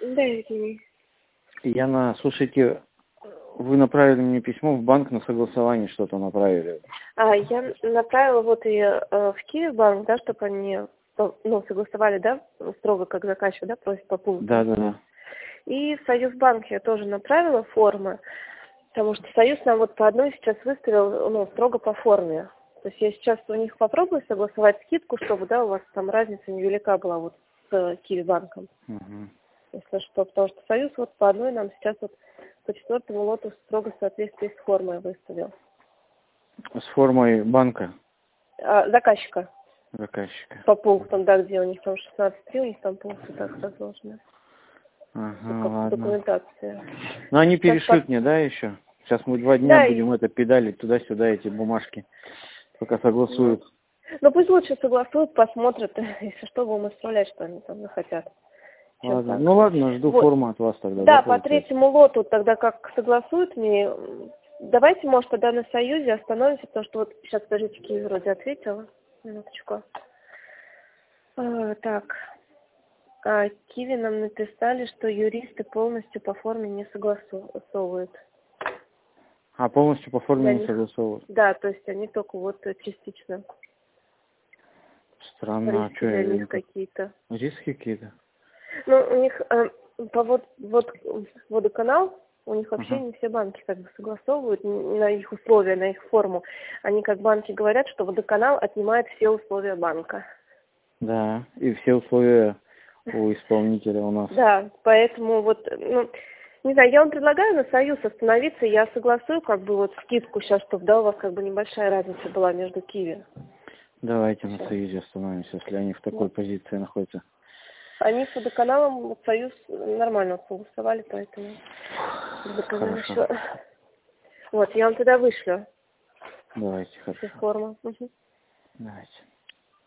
Да, Евгений. Яна, слушайте, вы направили мне письмо в банк на согласование, что-то направили. Я направила вот и в Киевбанк, да, чтобы они согласовали, да, строго как заказчик, да, просит по пункту. Да. И в Союзбанк я тоже направила формы, потому что Союз нам вот по одной сейчас выставил, строго по форме. То есть я сейчас у них попробую согласовать скидку, чтобы, да, у вас там разница невелика была вот с Киевбанком. Угу. Если что, потому что Союз вот по одной нам сейчас вот по 4-му лоту строго в соответствии с формой выставил. С формой банка? Заказчика. Заказчика. По пунктам, да, где у них там 16.3, у них там пункты так разложены. Ага, Как ладно. документация. Но они Сейчас перешлют мне, да, еще? Сейчас мы 2 дня Да, будем педалить туда-сюда, эти бумажки, пока согласуют. Ну пусть лучше согласуют, посмотрят, если что, будем исправлять, что они там захотят. Ладно. Ну ладно, жду Вот. форму от вас тогда. Да, по получается? 3-му лоту тогда как согласуют мне. Давайте, может, тогда на Союзе остановимся, потому что вот сейчас, подождите, Киев вроде ответила. Минуточку. Так. Киви нам написали, что юристы полностью по форме не согласовывают. А полностью по форме Для не них. согласовывают? Да, то есть они только вот частично. Странно, Риски для них какие-то. Риски какие-то? Ну, у них водоканал, у них вообще не все банки как бы согласовывают на их условия, на их форму. Они как банки говорят, что водоканал отнимает все условия банка. Да, и все условия у исполнителя у нас. Да, поэтому не знаю, я вам предлагаю на Союз остановиться, я согласую как бы вот скидку сейчас, чтобы, да, у вас как бы небольшая разница была между Киви. Давайте на Союзе остановимся, если они в такой позиции находятся. Они с водоканалом Союз нормально согласовали, поэтому Хорошо. Вот, я вам тогда вышлю. Давайте, хорошо. Форму. Давайте.